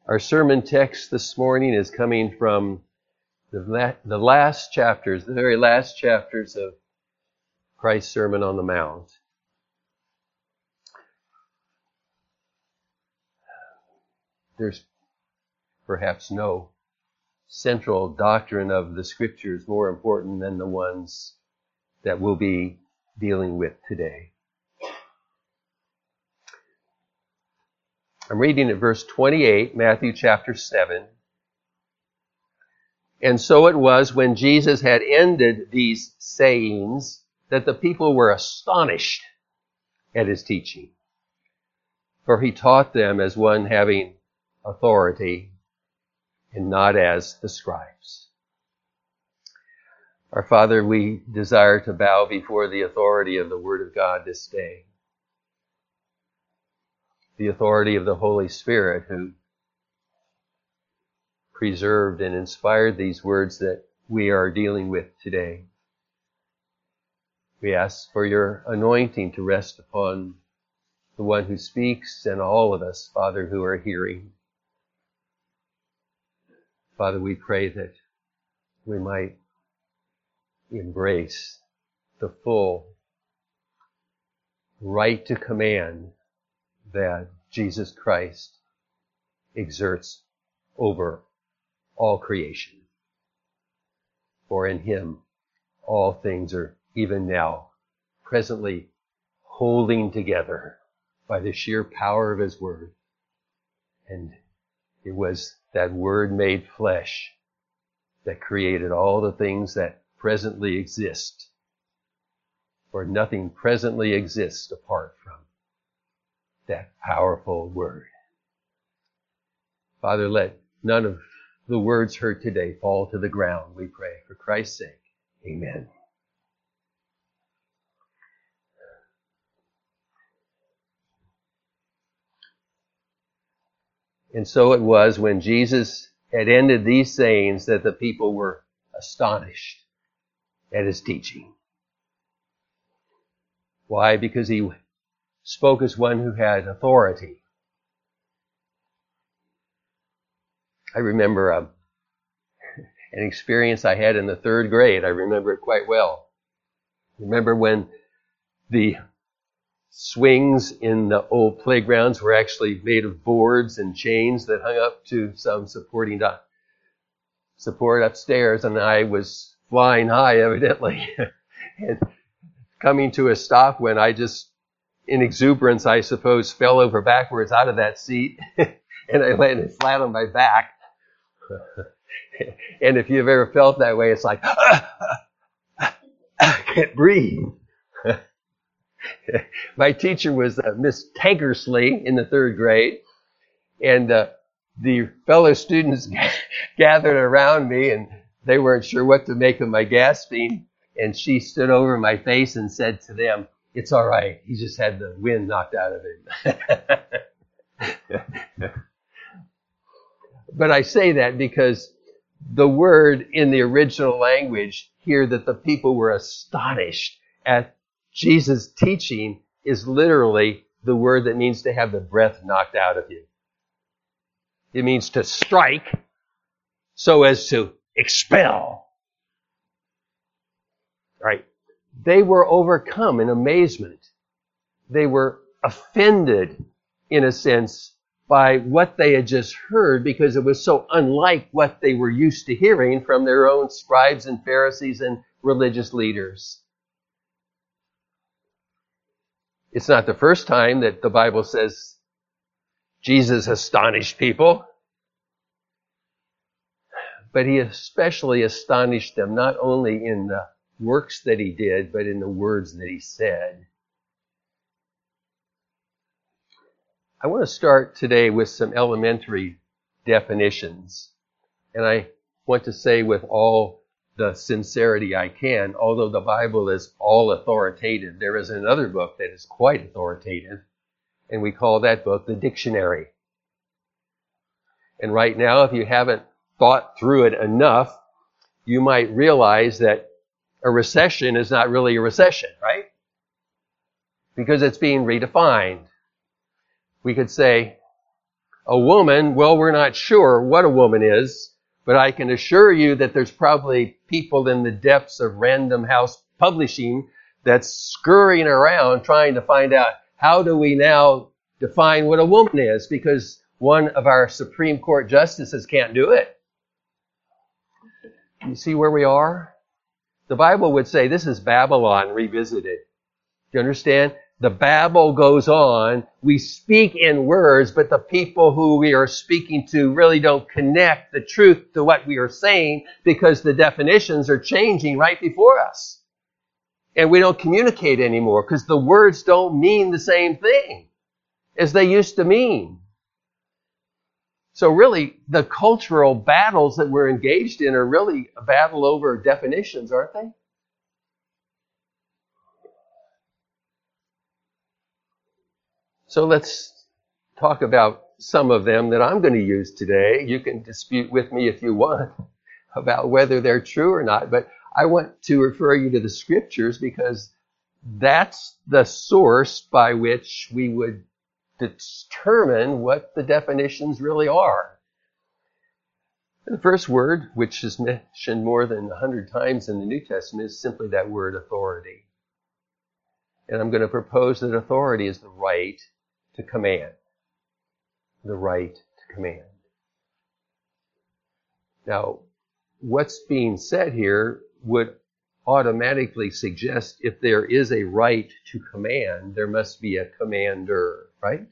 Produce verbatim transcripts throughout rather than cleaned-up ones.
Our sermon text this morning is coming from the, la- the last chapters, the very last chapters of Christ's Sermon on the Mount. There's perhaps no central doctrine of the Scriptures more important than the ones that we'll be dealing with today. I'm reading at verse twenty-eight, Matthew chapter seven. And so it was when Jesus had ended these sayings that the people were astonished at his teaching. For he taught them as one having authority and not as the scribes. Our Father, we desire to bow before the authority of the Word of God this day. The authority of the Holy Spirit who preserved and inspired these words that we are dealing with today. We ask for your anointing to rest upon the one who speaks and all of us, Father, who are hearing. Father, we pray that we might embrace the full right to command that Jesus Christ exerts over all creation. For in him all things are even now presently holding together by the sheer power of his word. And it was that word made flesh that created all the things that presently exist. For nothing presently exists apart from that powerful word. Father, let none of the words heard today fall to the ground, we pray. For Christ's sake, amen. And so it was when Jesus had ended these sayings that the people were astonished at his teaching. Why? Because he spoke as one who had authority. I remember um, an experience I had in the third grade. I remember it quite well. Remember when the swings in the old playgrounds were actually made of boards and chains that hung up to some supporting do- support upstairs, and I was flying high, evidently, and coming to a stop when I just, in exuberance, I suppose, fell over backwards out of that seat, and I landed flat on my back. And if you've ever felt that way, it's like, ah, ah, ah, I can't breathe. My teacher was uh, Miss Tankersley in the third grade, and uh, the fellow students gathered around me, and they weren't sure what to make of my gasping, and she stood over my face and said to them, "It's all right. He just had the wind knocked out of him." But I say that because the word in the original language here that the people were astonished at Jesus' teaching is literally the word that means to have the breath knocked out of you. It means to strike so as to expel. Right? They were overcome in amazement. They were offended, in a sense, by what they had just heard because it was so unlike what they were used to hearing from their own scribes and Pharisees and religious leaders. It's not the first time that the Bible says Jesus astonished people, but he especially astonished them not only in the works that he did, but in the words that he said. I want to start today with some elementary definitions. And I want to say with all the sincerity I can, although the Bible is all authoritative, there is another book that is quite authoritative, and we call that book the dictionary. And right now, if you haven't thought through it enough, you might realize that a recession is not really a recession, right? Because it's being redefined. We could say A woman, well, we're not sure what a woman is, but I can assure you that there's probably people in the depths of Random House Publishing that's scurrying around trying to find out how do we now define what a woman is, because one of our Supreme Court justices can't do it. You see where we are? The Bible would say this is Babylon revisited. Do you understand? The babble goes on. We speak in words, but the people who we are speaking to really don't connect the truth to what we are saying because the definitions are changing right before us. And we don't communicate anymore because the words don't mean the same thing as they used to mean. So really, the cultural battles that we're engaged in are really a battle over definitions, aren't they? So let's talk about some of them that I'm going to use today. You can dispute with me if you want about whether they're true or not, but I want to refer you to the scriptures because that's the source by which we would determine what the definitions really are. The first word, which is mentioned more than a hundred times in the New Testament, is simply that word authority. And I'm going to propose that authority is the right to command. The right to command. Now, what's being said here would automatically suggest if there is a right to command, there must be a commander, right?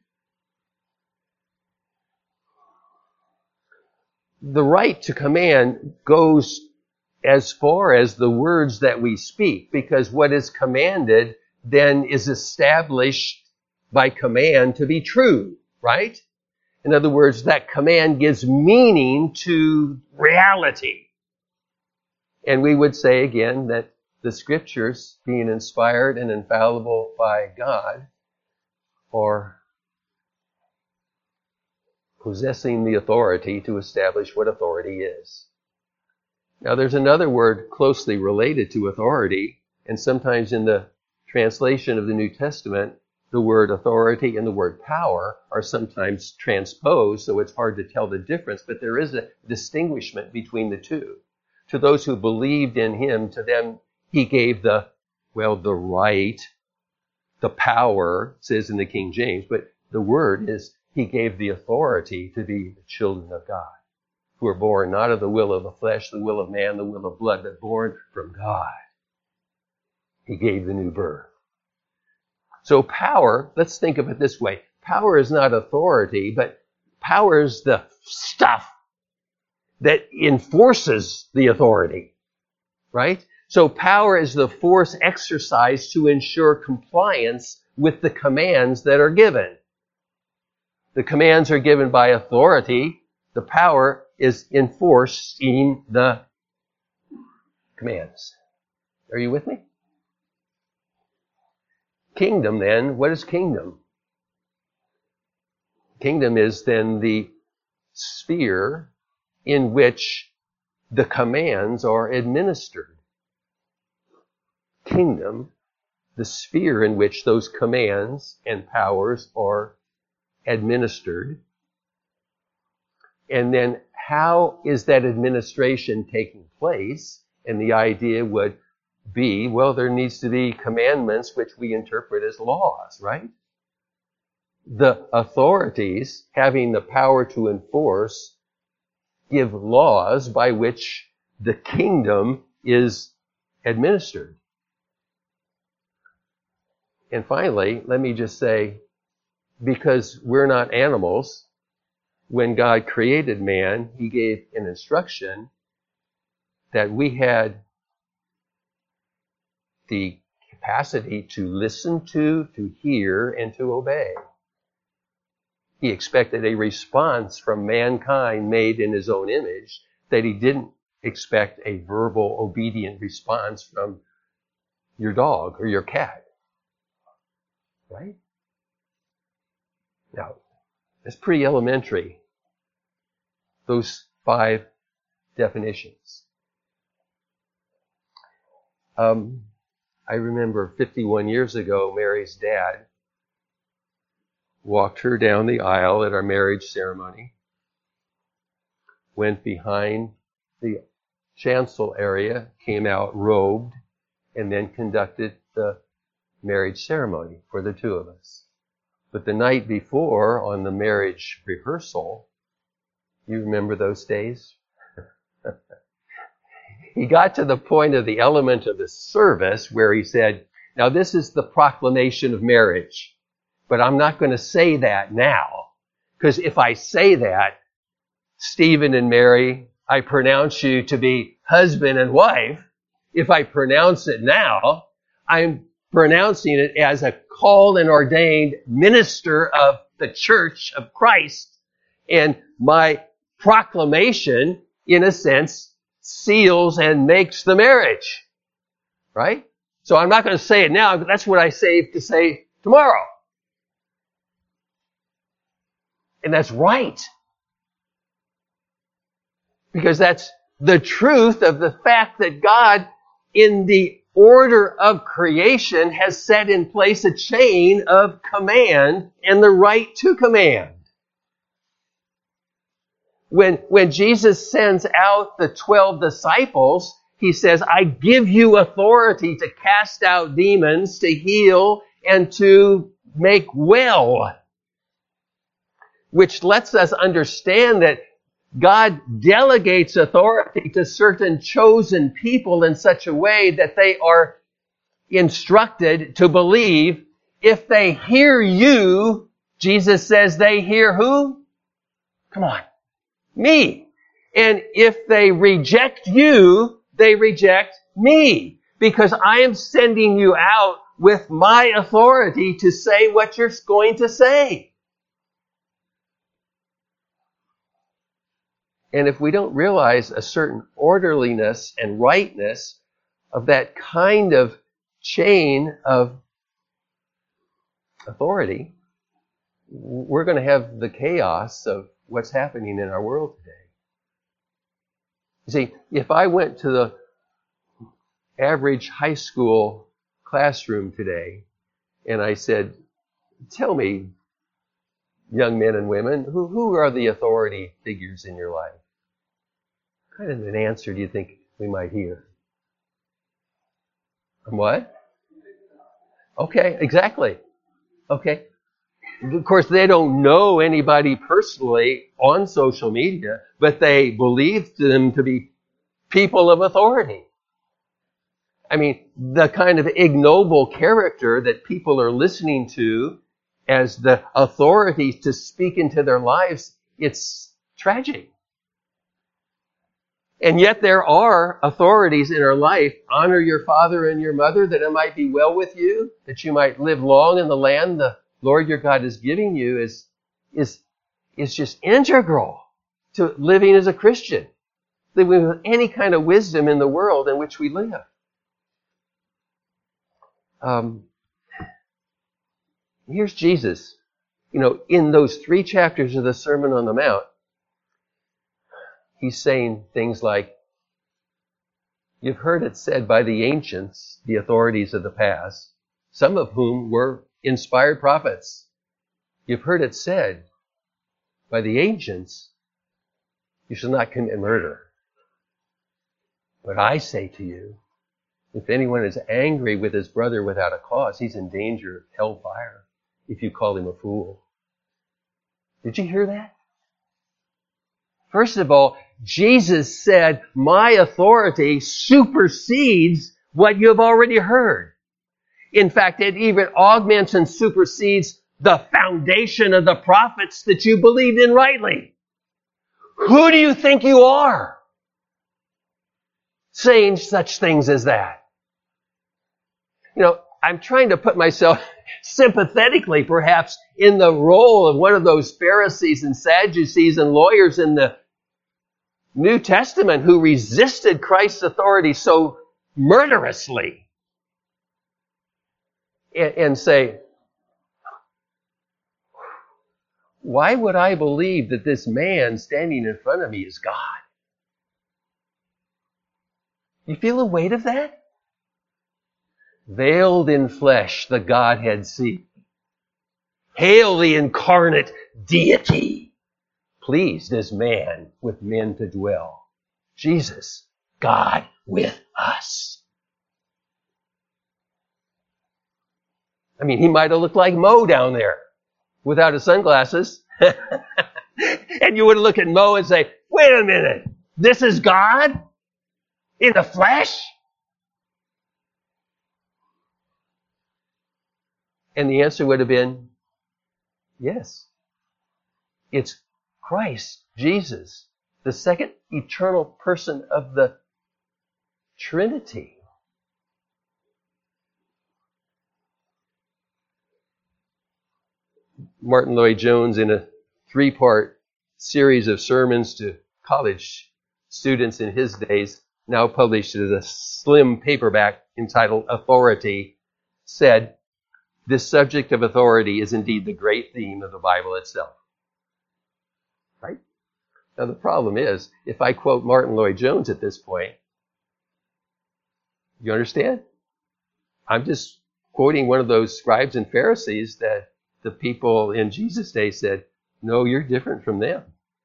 The right to command goes as far as the words that we speak, because what is commanded then is established by command to be true, right? In other words, that command gives meaning to reality. And we would say again that the scriptures, being inspired and infallible by God, are possessing the authority to establish what authority is. Now there's another word closely related to authority, and sometimes in the translation of the New Testament, the word authority and the word power are sometimes transposed, so it's hard to tell the difference, but there is a distinguishment between the two. To those who believed in him, to them he gave the, well, the right, the power, it says in the King James, but the word is he gave the authority to be the children of God, who are born not of the will of the flesh, the will of man, the will of blood, but born from God. He gave the new birth. So power, let's think of it this way. Power is not authority, but power is the stuff that enforces the authority, right? So power is the force exercised to ensure compliance with the commands that are given. The commands are given by authority. The power is enforcing the commands. Are you with me? Kingdom, then, what is kingdom? Kingdom is then the sphere in which the commands are administered. Kingdom, the sphere in which those commands and powers are administered. And then how is that administration taking place? And the idea would be, well, there needs to be commandments which we interpret as laws, right? The authorities having the power to enforce give laws by which the kingdom is administered. And finally, let me just say, because we're not animals, when God created man, he gave an instruction that we had the capacity to listen to, to hear, and to obey. He expected a response from mankind made in his own image that he didn't expect a verbal, obedient response from your dog or your cat. Right? Now, it's pretty elementary, those five definitions. Um, I remember fifty-one years ago, Mary's dad walked her down the aisle at our marriage ceremony, went behind the chancel area, came out robed, and then conducted the marriage ceremony for the two of us. But the night before, on the marriage rehearsal, you remember those days? He got to the point of the element of the service where he said, now this is the proclamation of marriage, but I'm not going to say that now, because if I say that, Stephen and Mary, I pronounce you to be husband and wife. If I pronounce it now, I'm pronouncing it as a called and ordained minister of the church of Christ. And my proclamation, in a sense, seals and makes the marriage. Right? So I'm not going to say it now, but that's what I save to say tomorrow. And that's right. Because that's the truth of the fact that God, in the order of creation, has set in place a chain of command and the right to command. When, when Jesus sends out the twelve disciples, he says, I give you authority to cast out demons, to heal, and to make well. Which lets us understand that God delegates authority to certain chosen people in such a way that they are instructed to believe. If they hear you, Jesus says they hear who? Come on. Me. And if they reject you, they reject me. Because I am sending you out with my authority to say what you're going to say. And if we don't realize a certain orderliness and rightness of that kind of chain of authority, we're going to have the chaos of what's happening in our world today. You see, if I went to the average high school classroom today and I said, tell me, young men and women, who, who are the authority figures in your life? What kind of an answer do you think we might hear? What? Okay, exactly. Okay. Of course, they don't know anybody personally on social media, but they believe them to be people of authority. I mean, the kind of ignoble character that people are listening to as the authority to speak into their lives, it's tragic. And yet there are authorities in our life. Honor your father and your mother that it might be well with you, that you might live long in the land the Lord your God is giving you is, is, is just integral to living as a Christian. Living with any kind of wisdom in the world in which we live. Um, here's Jesus. You know, in those three chapters of the Sermon on the Mount, he's saying things like, you've heard it said by the ancients, the authorities of the past, some of whom were inspired prophets. You've heard it said by the ancients, you shall not commit murder. But I say to you, if anyone is angry with his brother without a cause, he's in danger of hellfire if you call him a fool. Did you hear that? First of all, Jesus said, my authority supersedes what you have already heard. In fact, it even augments and supersedes the foundation of the prophets that you believed in rightly. Who do you think you are saying such things as that? You know, I'm trying to put myself sympathetically, perhaps, in the role of one of those Pharisees and Sadducees and lawyers in the New Testament who resisted Christ's authority so murderously. And, and say, why would I believe that this man standing in front of me is God? You feel the weight of that? Veiled in flesh, the Godhead see. Hail the incarnate deity, pleased as man with men to dwell. Jesus, God with us. I mean, he might have looked like Mo down there without his sunglasses. And you would look at Mo and say, wait a minute, this is God in the flesh? And the answer would have been, yes. It's Christ, Jesus, the second eternal person of the Trinity. Martin Lloyd-Jones, in a three-part series of sermons to college students in his days, now published as a slim paperback entitled Authority, said, this subject of authority is indeed the great theme of the Bible itself. Right? Now the problem is, if I quote Martin Lloyd-Jones at this point, you understand? I'm just quoting one of those scribes and Pharisees that the people in Jesus' day said, no, you're different from them.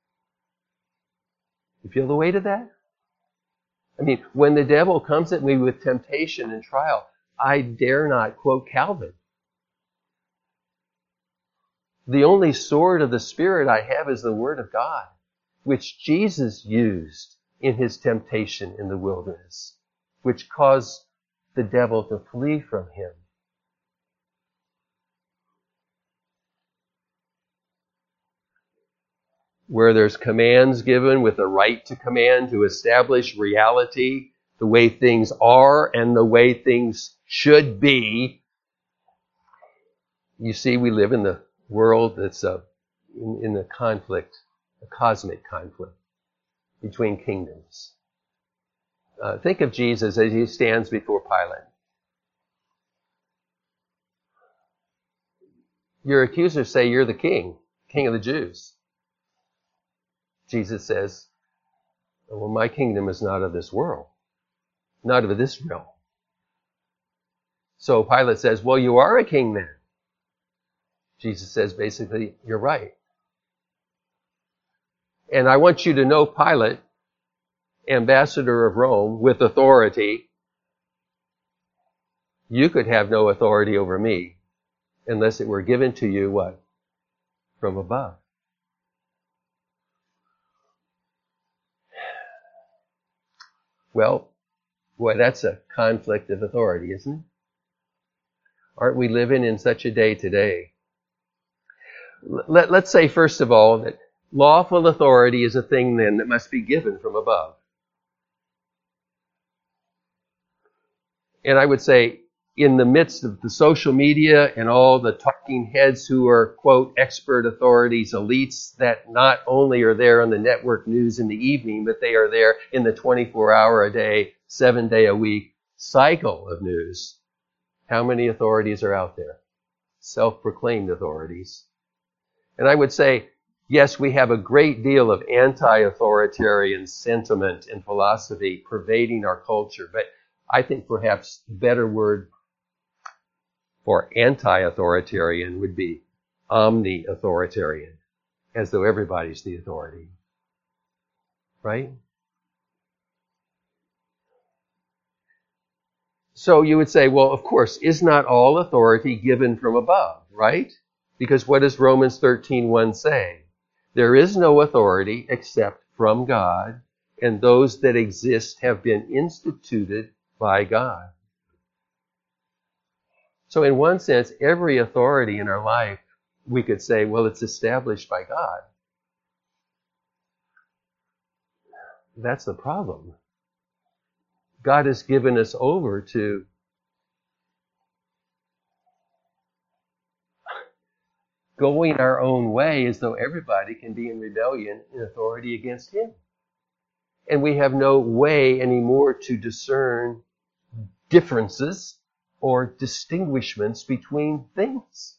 You feel the weight of that? I mean, when the devil comes at me with temptation and trial, I dare not quote Calvin. The only sword of the Spirit I have is the Word of God, which Jesus used in his temptation in the wilderness, which caused the devil to flee from him. Where there's commands given with a right to command to establish reality, the way things are and the way things should be. You see, we live in the world that's a, in, in a conflict, a cosmic conflict between kingdoms. Uh, think of Jesus as he stands before Pilate. Your accusers say you're the king, king of the Jews. Jesus says, well, my kingdom is not of this world, not of this realm. So Pilate says, well, you are a king then. Jesus says, basically, you're right. And I want you to know, Pilate, ambassador of Rome with authority, you could have no authority over me unless it were given to you, what? From above. Well, boy, that's a conflict of authority, isn't it? Aren't we living in such a day today? Let, let's say, first of all, that lawful authority is a thing then that must be given from above. And I would say, in the midst of the social media and all the talking heads who are, quote, expert authorities, elites that not only are there on the network news in the evening, but they are there in the twenty-four hour a day, seven day a week cycle of news. How many authorities are out there? Self-proclaimed authorities. And I would say, yes, we have a great deal of anti-authoritarian sentiment and philosophy pervading our culture, but I think perhaps the better word for anti-authoritarian would be omni-authoritarian, as though everybody's the authority. Right? So you would say, well, of course, is not all authority given from above, right? Because what does Romans thirteen one say? There is no authority except from God, and those that exist have been instituted by God. So in one sense, every authority in our life, we could say, well, it's established by God. That's the problem. God has given us over to going our own way as though everybody can be in rebellion in authority against him. And we have no way anymore to discern differences or distinguishments between things.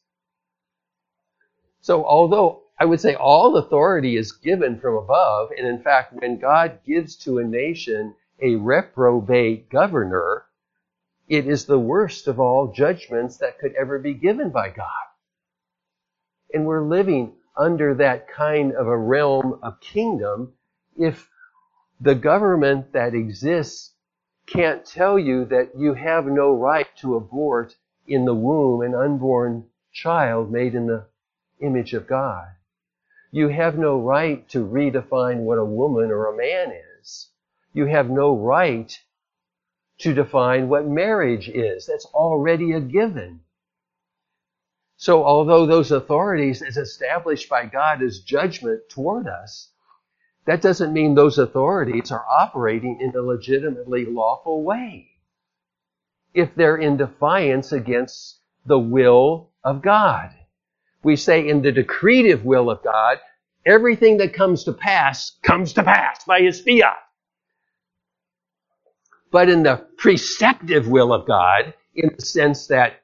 So although I would say all authority is given from above, and in fact, when God gives to a nation a reprobate governor, it is the worst of all judgments that could ever be given by God. And we're living under that kind of a realm of kingdom if the government that exists can't tell you that you have no right to abort in the womb an unborn child made in the image of God. You have no right to redefine what a woman or a man is. You have no right to define what marriage is. That's already a given. So although those authorities is established by God as judgment toward us, that doesn't mean those authorities are operating in a legitimately lawful way if they're in defiance against the will of God. We say in the decretive will of God, everything that comes to pass comes to pass by His fiat. But in the preceptive will of God, in the sense that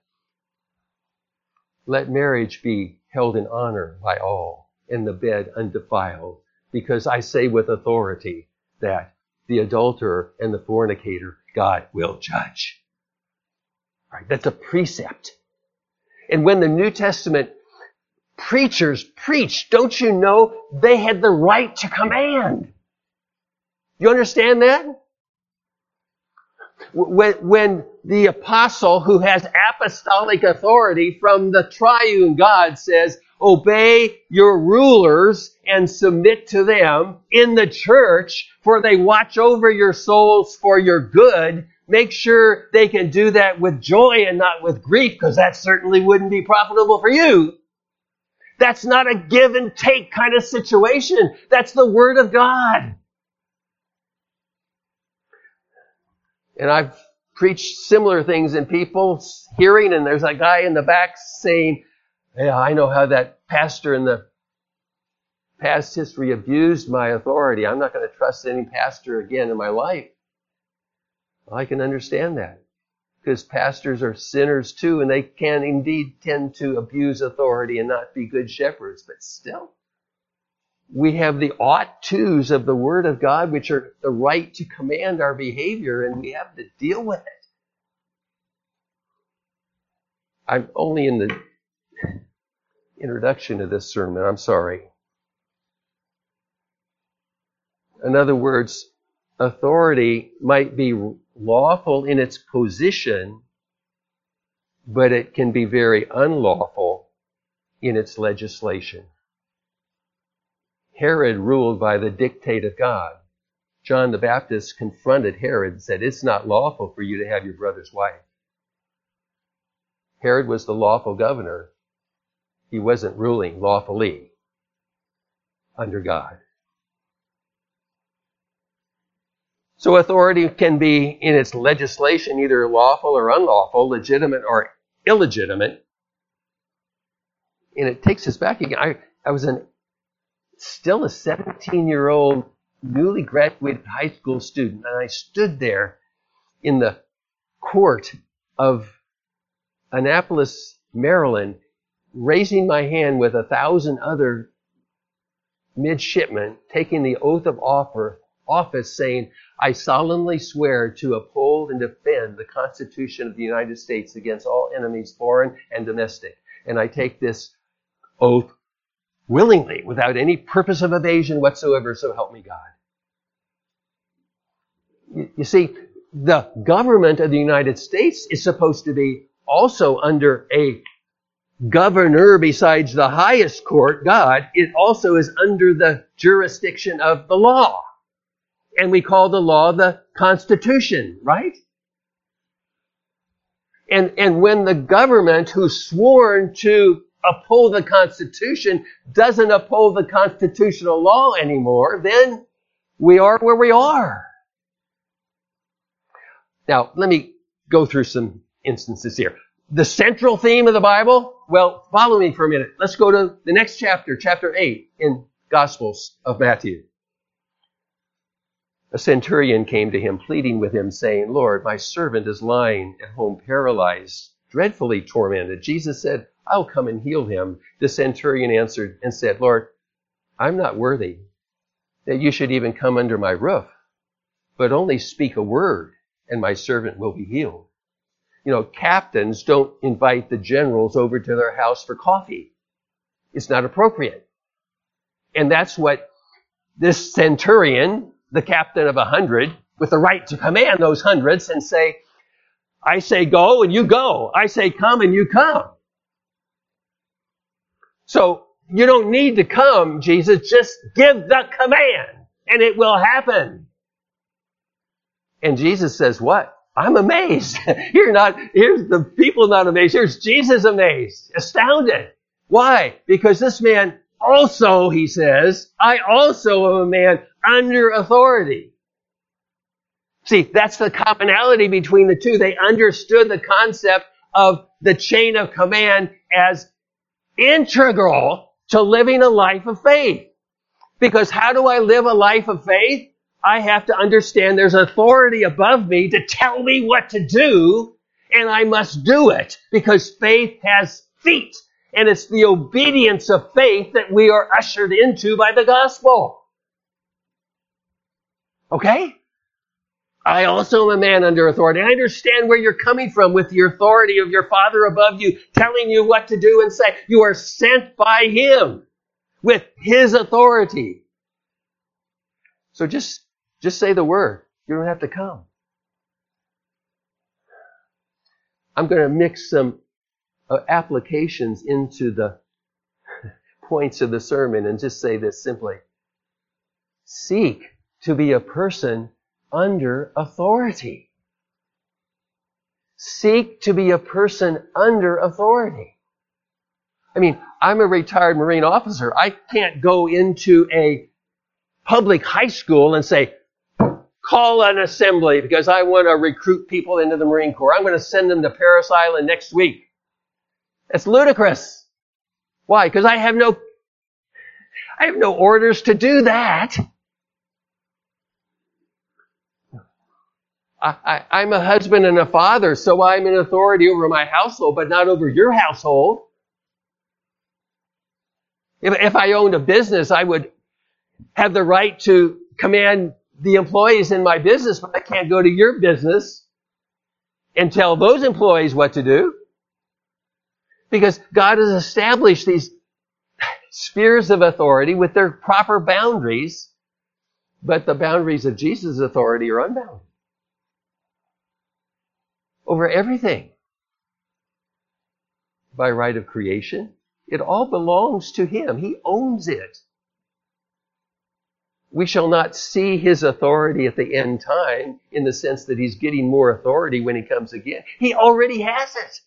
let marriage be held in honor by all, and the bed undefiled, because I say with authority that the adulterer and the fornicator God will judge. All right, that's a precept. And when the New Testament preachers preached, don't you know they had the right to command? You understand that? When, when the apostle who has apostolic authority from the triune God says, obey your rulers and submit to them in the church, for they watch over your souls for your good. Make sure they can do that with joy and not with grief, because that certainly wouldn't be profitable for you. That's not a give and take kind of situation. That's the Word of God. And I've preached similar things in people's hearing, and there's a guy in the back saying, yeah, I know how that pastor in the past history abused my authority. I'm not going to trust any pastor again in my life. Well, I can understand that, because pastors are sinners too, and they can indeed tend to abuse authority and not be good shepherds. But still, we have the ought tos of the Word of God, which are the right to command our behavior, and we have to deal with it. I'm only in the introduction to this sermon. I'm sorry. In other words, authority might be lawful in its position, but it can be very unlawful in its legislation. Herod ruled by the dictate of God. John the Baptist confronted Herod and said, it's not lawful for you to have your brother's wife. Herod was the lawful governor. He wasn't ruling lawfully under God. So authority can be in its legislation either lawful or unlawful, legitimate or illegitimate. And it takes us back again. I, I was an, still a seventeen-year-old newly graduated high school student, and I stood there in the court of Annapolis, Maryland, raising my hand with a thousand other midshipmen, taking the oath of office, saying, I solemnly swear to uphold and defend the Constitution of the United States against all enemies, foreign and domestic. And I take this oath willingly, without any purpose of evasion whatsoever, so help me God. You, you see, the government of the United States is supposed to be also under a governor besides the highest court, God. It also is under the jurisdiction of the law. And we call the law the Constitution, right? And, and when the government who's sworn to uphold the Constitution doesn't uphold the constitutional law anymore, then we are where we are. Now, let me go through some instances here. The central theme of the Bible, well, follow me for a minute. Let's go to the next chapter, chapter eight in Gospels of Matthew. A centurion came to him, pleading with him, saying, Lord, my servant is lying at home paralyzed, dreadfully tormented. Jesus said, I'll come and heal him. The centurion answered and said, Lord, I'm not worthy that you should even come under my roof, but only speak a word, and my servant will be healed. You know, captains don't invite the generals over to their house for coffee. It's not appropriate. And that's what this centurion, the captain of a hundred, with the right to command those hundreds and say, I say go and you go. I say come and you come. So you don't need to come, Jesus. Just give the command and it will happen. And Jesus says, what? I'm amazed. You're not, here's the people not amazed. Here's Jesus amazed, astounded. Why? Because this man also, he says, I also am a man under authority. See, that's the commonality between the two. They understood the concept of the chain of command as integral to living a life of faith. Because how do I live a life of faith? I have to understand there's authority above me to tell me what to do, and I must do it because faith has feet. And it's the obedience of faith that we are ushered into by the gospel. Okay? I also am a man under authority. I understand where you're coming from with the authority of your Father above you, telling you what to do and say. You are sent by Him with His authority. So just, just say the word. You don't have to come. I'm going to mix some uh, applications into the points of the sermon and just say this simply. Seek to be a person under authority. Seek to be a person under authority. I mean, I'm a retired Marine officer. I can't go into a public high school and say, call an assembly because I want to recruit people into the Marine Corps. I'm going to send them to Parris Island next week. That's ludicrous. Why? Because I have no, I have no orders to do that. I, I, I'm a husband and a father, so I'm in authority over my household, but not over your household. If, if I owned a business, I would have the right to command the employees in my business, but I can't go to your business and tell those employees what to do. Because God has established these spheres of authority with their proper boundaries, but the boundaries of Jesus' authority are unbounded. Over everything. By right of creation, it all belongs to Him. He owns it. We shall not see His authority at the end time in the sense that He's getting more authority when He comes again. He already has it.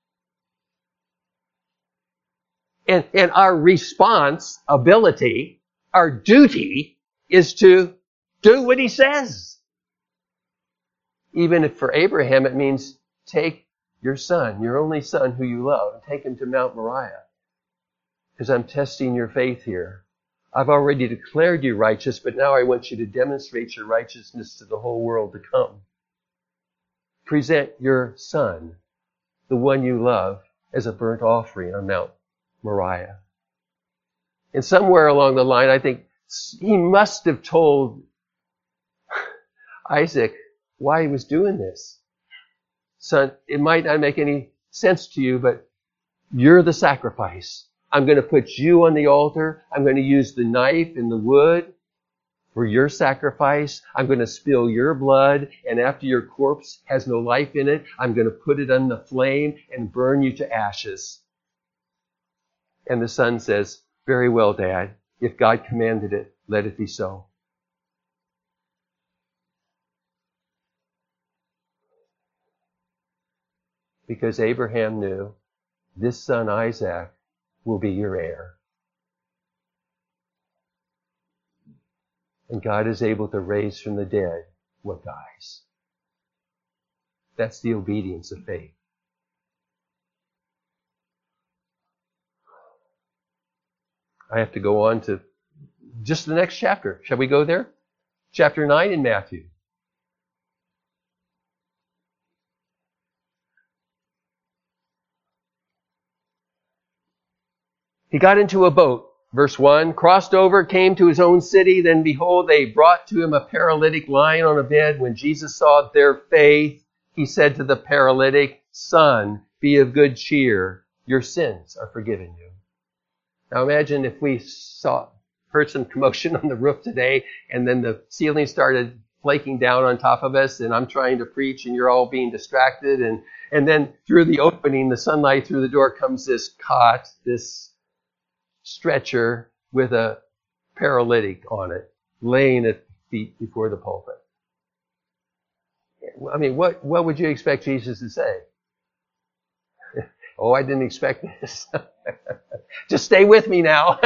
And, and our response ability, our duty, is to do what He says. Even if for Abraham it means take your son, your only son who you love, and take him to Mount Moriah. Because I'm testing your faith here. I've already declared you righteous, but now I want you to demonstrate your righteousness to the whole world to come. Present your son, the one you love, as a burnt offering on Mount Moriah. And somewhere along the line, I think he must have told Isaac why he was doing this. Son, it might not make any sense to you, but you're the sacrifice. I'm going to put you on the altar. I'm going to use the knife and the wood for your sacrifice. I'm going to spill your blood, and after your corpse has no life in it, I'm going to put it on the flame and burn you to ashes. And the son says, very well, Dad. If God commanded it, let it be so. Because Abraham knew this son Isaac will be your heir. And God is able to raise from the dead what dies. That's the obedience of faith. I have to go on to just the next chapter. Shall we go there? Chapter nine in Matthew. He got into a boat, verse one, crossed over, came to his own city. Then behold, they brought to him a paralytic lying on a bed. When Jesus saw their faith, he said to the paralytic, Son, be of good cheer. Your sins are forgiven you. Now imagine if we saw, heard some commotion on the roof today, and then the ceiling started flaking down on top of us, and I'm trying to preach, and you're all being distracted, and, and then through the opening, the sunlight through the door comes this cot, this stretcher with a paralytic on it, laying at feet before the pulpit. I mean, what, what would you expect Jesus to say? Oh, I didn't expect this. Just stay with me now.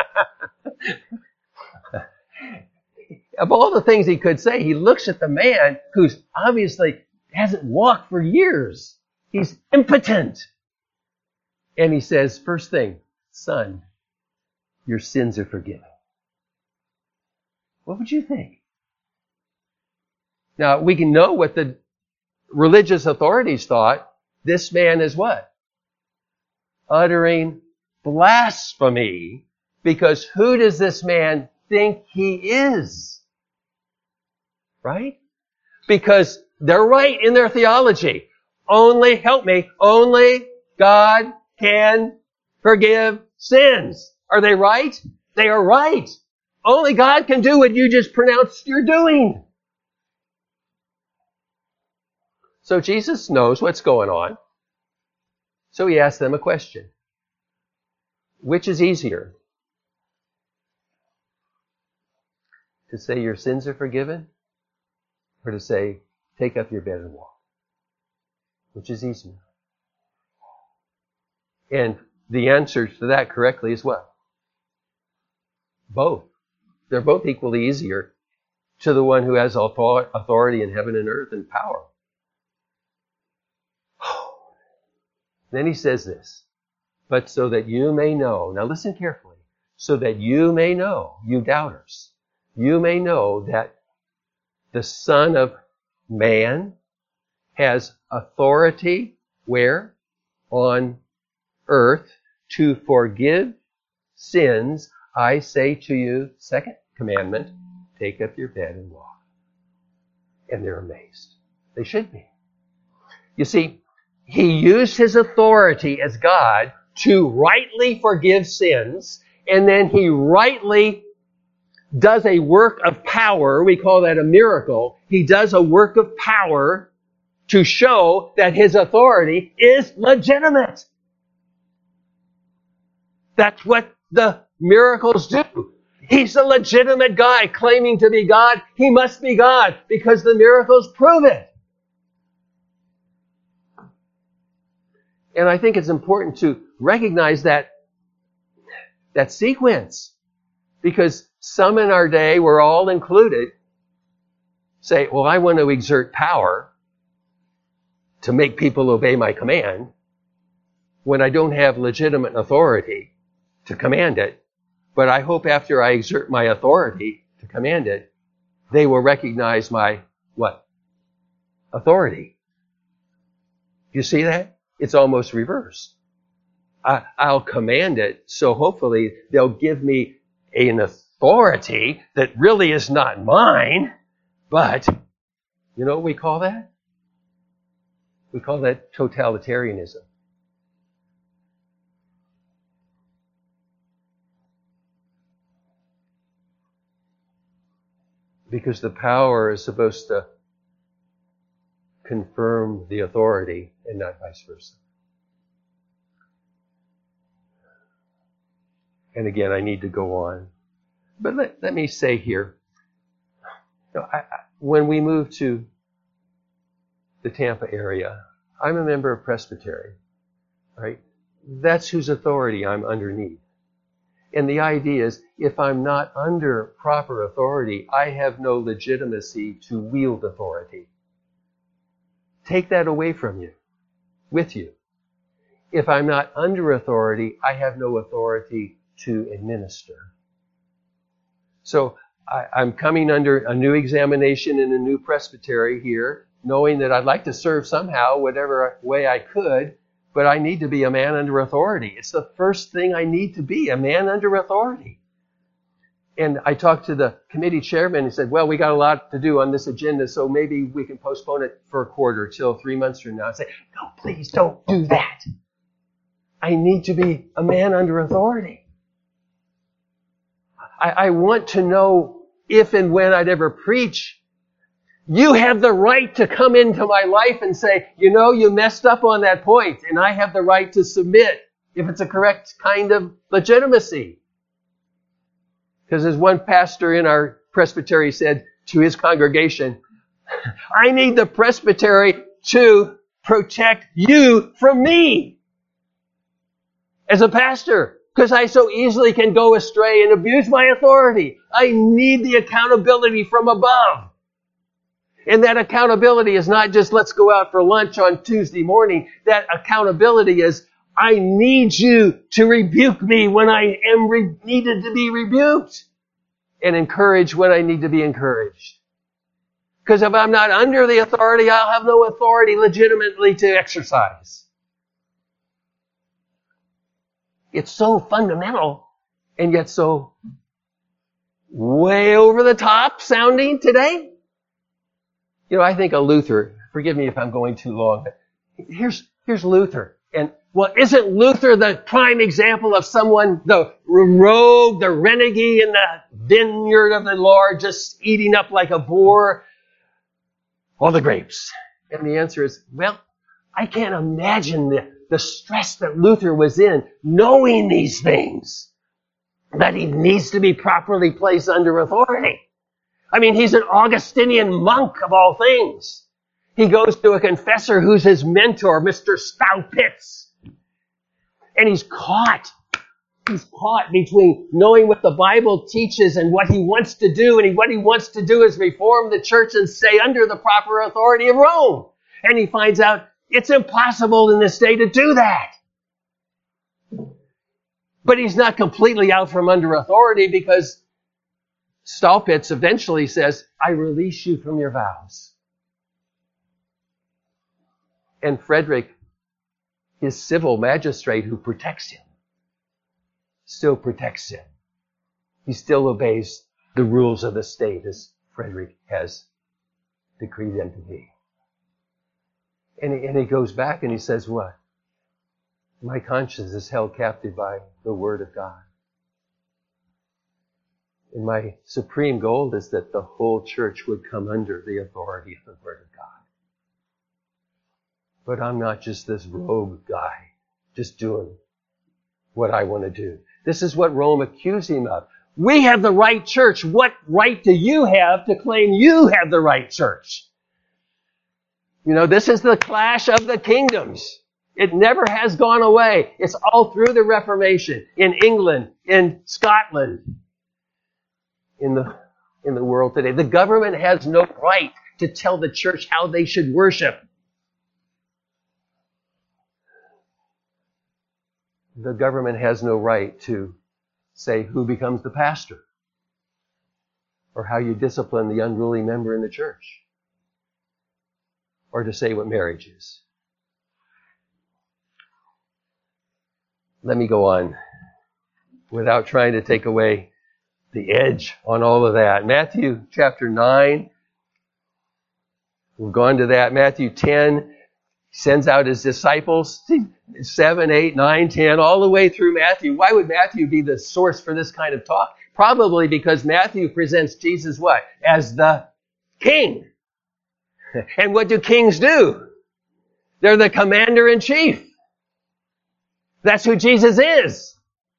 Of all the things he could say, he looks at the man who's obviously hasn't walked for years. He's impotent. And he says, first thing, son, your sins are forgiven. What would you think? Now, we can know what the religious authorities thought. This man is what? Uttering blasphemy, because who does this man think he is? Right? Because they're right in their theology. Only, help me, only God can forgive sins. Are they right? They are right. Only God can do what you just pronounced you're doing. So Jesus knows what's going on. So he asks them a question. Which is easier? To say your sins are forgiven? Or to say, take up your bed and walk? Which is easier? And the answer to that correctly is what? Both. They're both equally easier to the one who has authority in heaven and earth and power. Then he says this, but so that you may know, now listen carefully, so that you may know, you doubters, you may know that the Son of Man has authority, where? On earth, to forgive sins. I say to you, second commandment, take up your bed and walk. And they're amazed. They should be. You see, he used his authority as God to rightly forgive sins, and then he rightly does a work of power. We call that a miracle. He does a work of power to show that his authority is legitimate. That's what the miracles do. He's a legitimate guy claiming to be God. He must be God because the miracles prove it. And I think it's important to recognize that, that sequence. Because some in our day, we're all included, say, well, I want to exert power to make people obey my command when I don't have legitimate authority to command it. But I hope after I exert my authority to command it, they will recognize my, what? Authority. You see that? It's almost reverse. I, I'll command it, so hopefully they'll give me an authority that really is not mine, but you know what we call that? We call that totalitarianism. Because the power is supposed to confirm the authority and not vice versa. And again, I need to go on. But let, let me say here, you know, I, I, when we moved to the Tampa area, I'm a member of Presbytery, right? That's whose authority I'm underneath. And the idea is, if I'm not under proper authority, I have no legitimacy to wield authority. Take that away from you, with you. If I'm not under authority, I have no authority to administer. So I, I'm coming under a new examination in a new presbytery here, knowing that I'd like to serve somehow, whatever way I could, but I need to be a man under authority. It's the first thing I need to be, a man under authority. And I talked to the committee chairman and said, well, we got a lot to do on this agenda, so maybe we can postpone it for a quarter till three months from now. I say, no, please don't do that. I need to be a man under authority. I, I want to know if and when I'd ever preach. You have the right to come into my life and say, you know, you messed up on that point, and I have the right to submit if it's a correct kind of legitimacy. Because as one pastor in our presbytery said to his congregation, I need the presbytery to protect you from me as a pastor, because I so easily can go astray and abuse my authority. I need the accountability from above. And that accountability is not just let's go out for lunch on Tuesday morning. That accountability is I need you to rebuke me when I am re- needed to be rebuked, and encourage when I need to be encouraged. Because if I'm not under the authority, I'll have no authority legitimately to exercise. It's so fundamental and yet so way over the top sounding today. You know, I think of Luther. Forgive me if I'm going too long, but here's, here's Luther. And, well, isn't Luther the prime example of someone, the rogue, the renegade in the vineyard of the Lord, just eating up like a boar all the grapes? And the answer is, well, I can't imagine the, the stress that Luther was in, knowing these things, that he needs to be properly placed under authority. I mean, he's an Augustinian monk of all things. He goes to a confessor who's his mentor, Mister Staupitz. And he's caught. He's caught between knowing what the Bible teaches and what he wants to do. And he, what he wants to do is reform the church and stay under the proper authority of Rome. And he finds out it's impossible in this day to do that. But he's not completely out from under authority, because Staupitz eventually says, I release you from your vows. And Frederick, his civil magistrate who protects him, still protects him. He still obeys the rules of the state as Frederick has decreed them to be. And he, and he goes back and he says, what? My conscience is held captive by the Word of God. And my supreme goal is that the whole church would come under the authority of the Word of God. But I'm not just this rogue guy, just doing what I want to do. This is what Rome accused him of. We have the right church. What right do you have to claim you have the right church? You know, this is the clash of the kingdoms. It never has gone away. It's all through the Reformation, in England, in Scotland, in the, in the world today. The government has no right to tell the church how they should worship. The government has no right to say who becomes the pastor or how you discipline the unruly member in the church or to say what marriage is. Let me go on without trying to take away the edge on all of that. Matthew chapter nine. We've gone to that. Matthew ten. He sends out his disciples. seven, eight, nine, ten, all the way through Matthew. Why would Matthew be the source for this kind of talk? Probably because Matthew presents Jesus what? As the king. And what do kings do? They're the commander-in-chief. That's who Jesus is.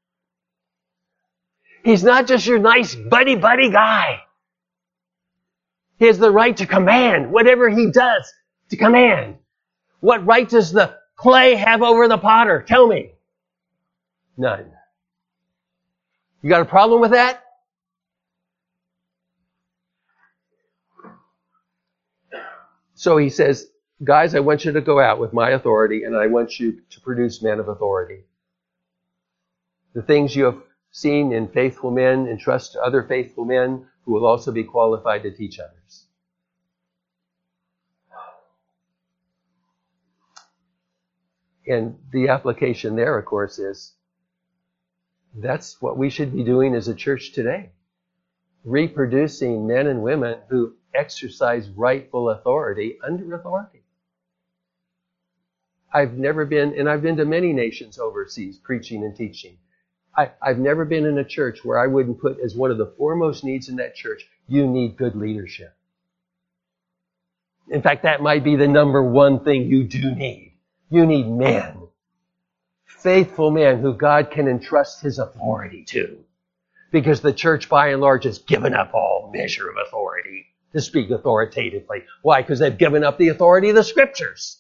He's not just your nice buddy-buddy guy. He has the right to command whatever he does, to command. What right does the clay have over the potter? Tell me. None. You got a problem with that? So he says, guys, I want you to go out with my authority, and I want you to produce men of authority. The things you have seen in faithful men, entrust to other faithful men who will also be qualified to teach others. And the application there, of course, is that's what we should be doing as a church today. Reproducing men and women who exercise rightful authority under authority. I've never been, and I've been to many nations overseas preaching and teaching. I, I've never been in a church where I wouldn't put as one of the foremost needs in that church, you need good leadership. In fact, that might be the number one thing you do need. You need men. Faithful men who God can entrust His authority to. Because the church, by and large, has given up all measure of authority to speak authoritatively. Why? Because they've given up the authority of the Scriptures.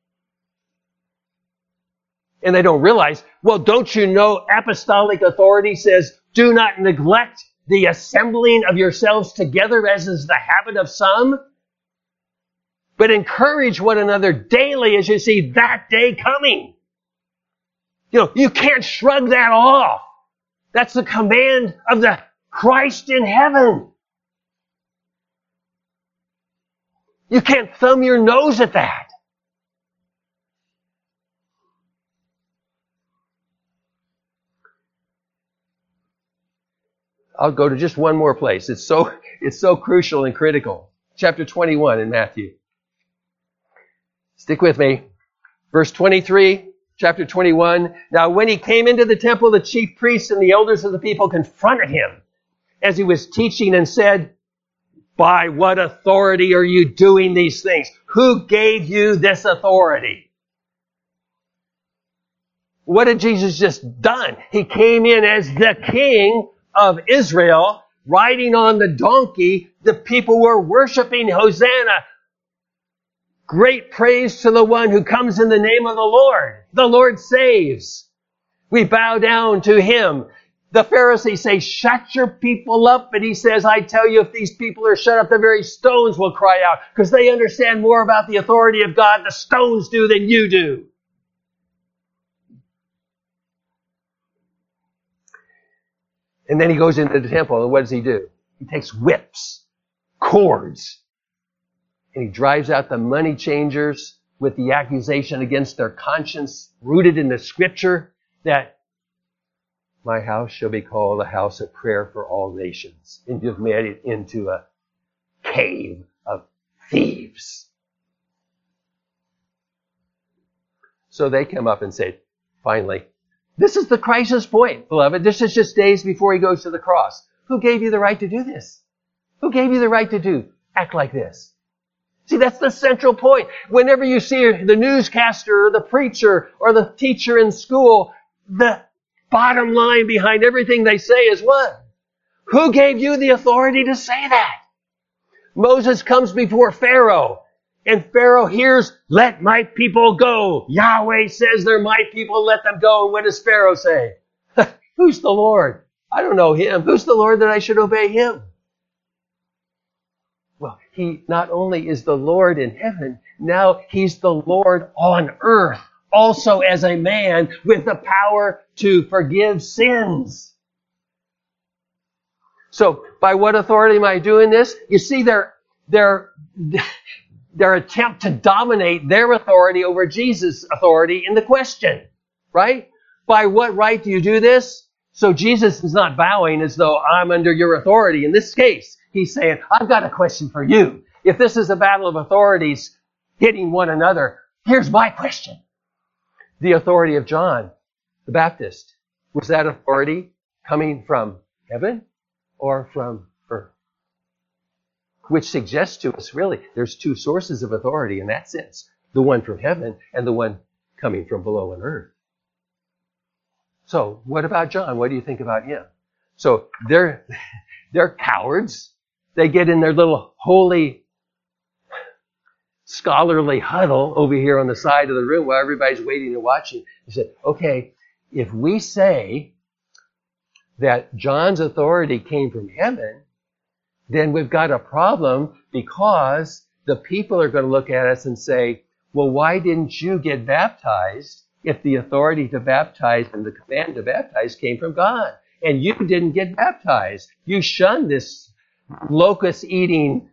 And they don't realize, well, don't you know apostolic authority says, do not neglect the assembling of yourselves together as is the habit of some, but encourage one another daily as you see that day coming. You know, you can't shrug that off. That's the command of the Christ in heaven. You can't thumb your nose at that. I'll go to just one more place. It's so, it's so crucial and critical. Chapter twenty-one in Matthew. Stick with me. Verse twenty-three, chapter twenty-one. Now when he came into the temple, the chief priests and the elders of the people confronted him as he was teaching and said, by what authority are you doing these things? Who gave you this authority? What had Jesus just done? He came in as the king of Israel, riding on the donkey. The people were worshiping Hosanna. Great praise to the one who comes in the name of the Lord. The Lord saves. We bow down to Him. The Pharisees say, shut your people up. But He says, I tell you, if these people are shut up, the very stones will cry out, because they understand more about the authority of God, the stones do, than you do. And then He goes into the temple, and what does He do? He takes whips, cords, and He drives out the money changers with the accusation against their conscience, rooted in the Scripture, that my house shall be called a house of prayer for all nations. And you've made it into a cave of thieves. So they come up and say, finally, this is the crisis point, beloved. This is just days before He goes to the cross. Who gave you the right to do this? Who gave you the right to do, act like this? See, that's the central point. Whenever you see the newscaster or the preacher or the teacher in school, the bottom line behind everything they say is what? Who gave you the authority to say that? Moses comes before Pharaoh, and Pharaoh hears, let my people go. Yahweh says they're my people, let them go. And what does Pharaoh say? Who's the Lord? I don't know Him. Who's the Lord that I should obey Him? Well, He not only is the Lord in heaven, now He's the Lord on earth, also as a man with the power to forgive sins. So, by what authority am I doing this? You see, their, their, their attempt to dominate their authority over Jesus' authority in the question, right? By what right do you do this? So Jesus is not bowing as though I'm under your authority. In this case, He's saying, I've got a question for you. If this is a battle of authorities hitting one another, here's my question. The authority of John the Baptist, was that authority coming from heaven or from earth? Which suggests to us, really, there's two sources of authority in that sense. The one from heaven and the one coming from below on earth. So, what about John? What do you think about him? So, they're, they're cowards. They get in their little holy, scholarly huddle over here on the side of the room while everybody's waiting and watching. He said, okay, if we say that John's authority came from heaven, then we've got a problem, because the people are going to look at us and say, well, why didn't you get baptized if the authority to baptize and the command to baptize came from God? And you didn't get baptized. You shunned this locust-eating,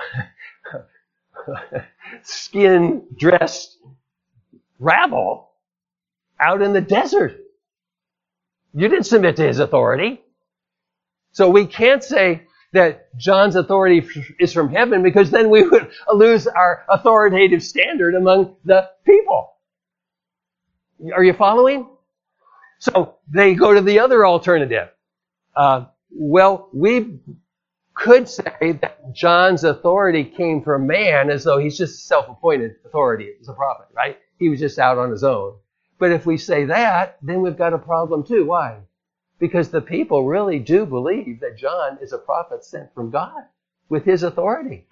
skin-dressed rabble out in the desert. You didn't submit to his authority. So we can't say that John's authority is from heaven, because then we would lose our authoritative standard among the people. Are you following? So they go to the other alternative. Uh, well, we could say that John's authority came from man as though he's just self-appointed authority as a prophet, right? He was just out on his own. But if we say that, then we've got a problem too. Why? Because the people really do believe that John is a prophet sent from God with his authority.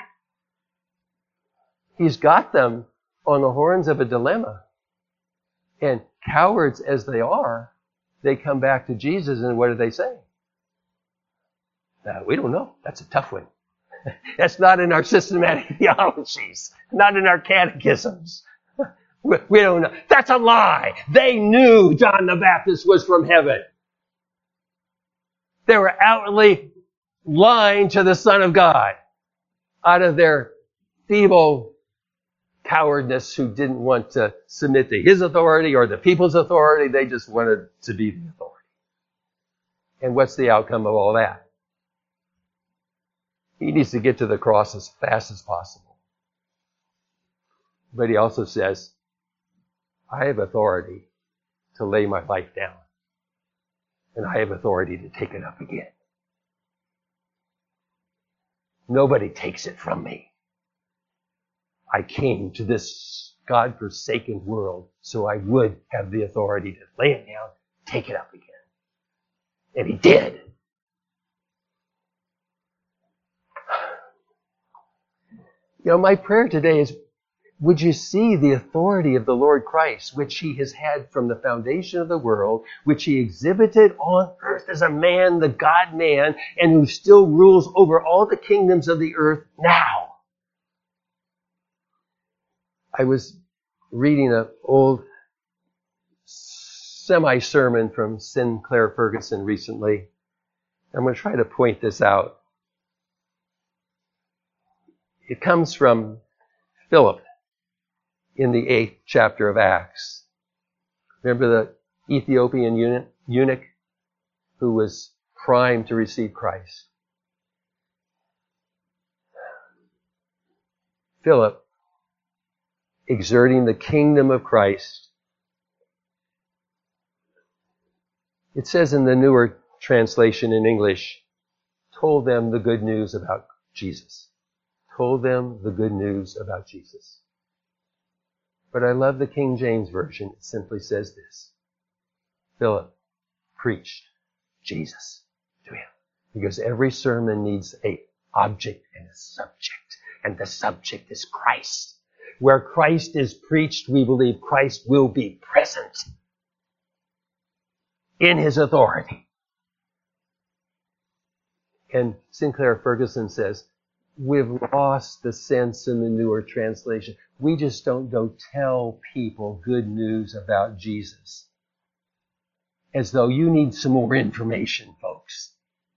He's got them on the horns of a dilemma. And cowards as they are, they come back to Jesus and what do they say? Uh, we don't know. That's a tough one. That's not in our systematic theologies, not in our catechisms. We, we don't know. That's a lie. They knew John the Baptist was from heaven. They were outwardly lying to the Son of God out of their feeble cowardness who didn't want to submit to his authority or the people's authority. They just wanted to be the authority. And what's the outcome of all that? He needs to get to the cross as fast as possible. But he also says, I have authority to lay my life down. And I have authority to take it up again. Nobody takes it from me. I came to this God-forsaken world so I would have the authority to lay it down, take it up again. And he did. You know, my prayer today is, would you see the authority of the Lord Christ, which he has had from the foundation of the world, which he exhibited on earth as a man, the God-man, and who still rules over all the kingdoms of the earth now. I was reading an old semi-sermon from Sinclair Ferguson recently. I'm going to try to point this out. It comes from Philip in the eighth chapter of Acts. Remember the Ethiopian eunuch who was primed to receive Christ? Philip, exerting the kingdom of Christ. It says in the newer translation in English, told them the good news about Jesus. Told them the good news about Jesus. But I love the King James Version. It simply says this. Philip preached Jesus to him. Because every sermon needs an object and a subject. And the subject is Christ. Where Christ is preached, we believe Christ will be present in his authority. And Sinclair Ferguson says, we've lost the sense in the newer translation. We just don't go tell people good news about Jesus. As though you need some more information, folks.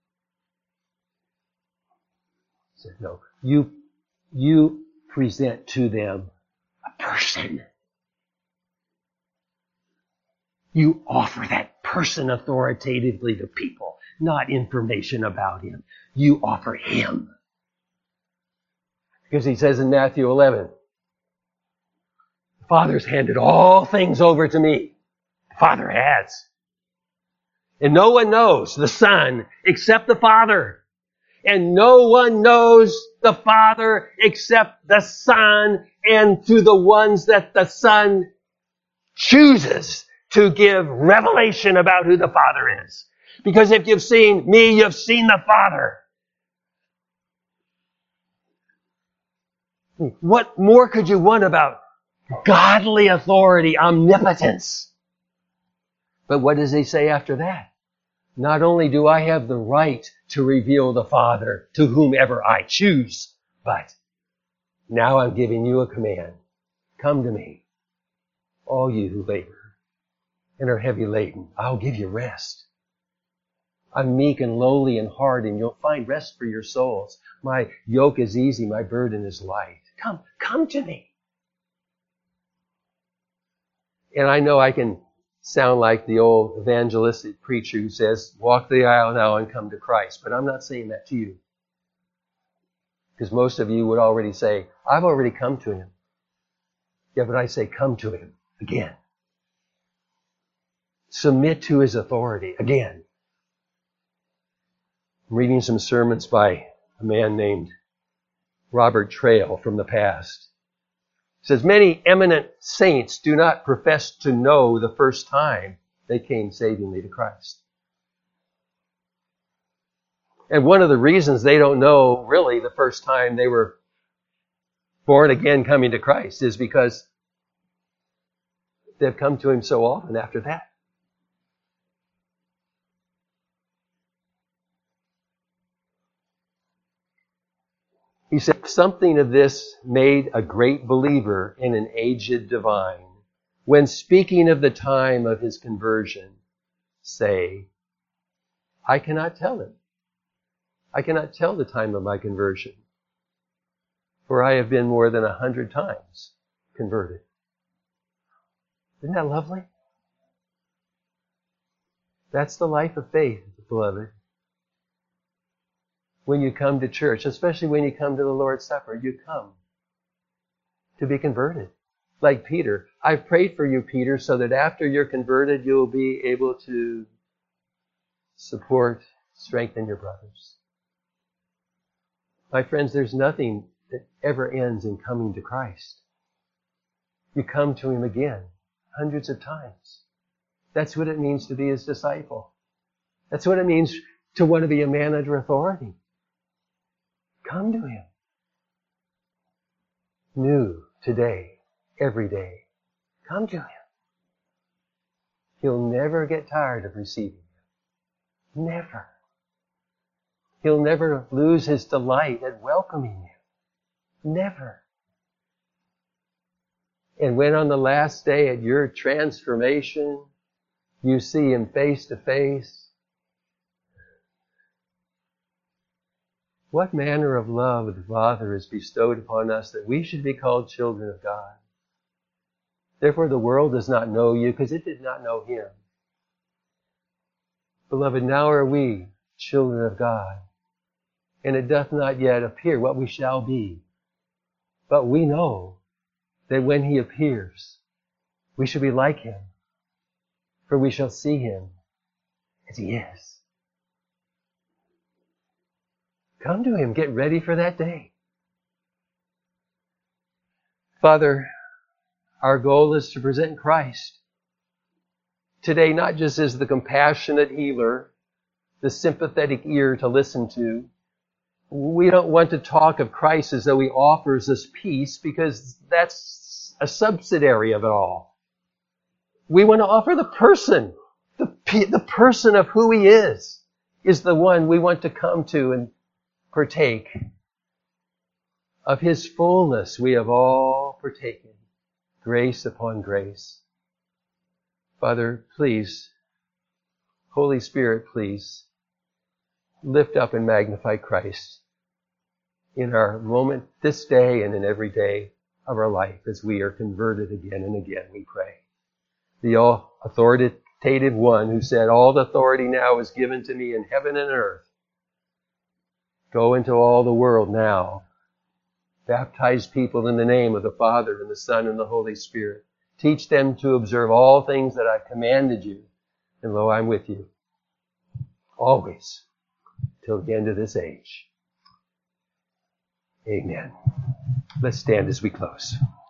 So, no, you, you present to them a person. You offer that person authoritatively to people, not information about him. You offer him. Because he says in Matthew eleven, the Father's handed all things over to me. The Father has. And no one knows the Son except the Father. And no one knows the Father except the Son and to the ones that the Son chooses to give revelation about who the Father is. Because if you've seen me, you've seen the Father. What more could you want about godly authority, omnipotence? But what does he say after that? Not only do I have the right to reveal the Father to whomever I choose, but now I'm giving you a command. Come to me, all you who labor and are heavy laden. I'll give you rest. I'm meek and lowly in heart, and you'll find rest for your souls. My yoke is easy, my burden is light. Come, come to me. And I know I can sound like the old evangelistic preacher who says, walk the aisle now and come to Christ. But I'm not saying that to you. Because most of you would already say, I've already come to him. Yeah, but I say, come to him again. Submit to his authority. Again, I'm reading some sermons by a man named Robert Trail from the past. He says, many eminent saints do not profess to know the first time they came savingly to Christ. And one of the reasons they don't know really the first time they were born again coming to Christ is because they've come to him so often after that. He said, something of this made a great believer in an aged divine. When speaking of the time of his conversion, say, I cannot tell it. I cannot tell the time of my conversion, for I have been more than a hundred times converted. Isn't that lovely? That's the life of faith, beloved. When you come to church, especially when you come to the Lord's Supper, you come to be converted. Like Peter. I've prayed for you, Peter, so that after you're converted, you'll be able to support, strengthen your brothers. My friends, there's nothing that ever ends in coming to Christ. You come to him again, hundreds of times. That's what it means to be his disciple. That's what it means to want to be a man under authority. Come to him. New, today, every day. Come to him. He'll never get tired of receiving you. Never. He'll never lose his delight at welcoming you. Never. And when on the last day at your transformation, you see him face to face, what manner of love the Father has bestowed upon us that we should be called children of God. Therefore the world does not know you because it did not know him. Beloved, now are we children of God, and it doth not yet appear what we shall be. But we know that when he appears, we shall be like him, for we shall see him as he is. Come to him. Get ready for that day. Father, our goal is to present Christ today, not just as the compassionate healer, the sympathetic ear to listen to. We don't want to talk of Christ as though he offers us peace, because that's a subsidiary of it all. We want to offer the person. The, the person of who he is is the one we want to come to and partake of his fullness. We have all partaken, grace upon grace. Father, please, Holy Spirit, please lift up and magnify Christ in our moment this day and in every day of our life as we are converted again and again, we pray. The all authoritative one who said, all authority now is given to me in heaven and earth. Go into all the world now. Baptize people in the name of the Father and the Son and the Holy Spirit. Teach them to observe all things that I've commanded you. And lo, I'm with you always till the end of this age. Amen. Let's stand as we close.